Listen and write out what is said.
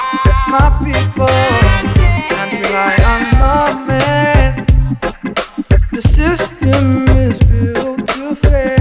My people can't rely on the man. The system is built to fail.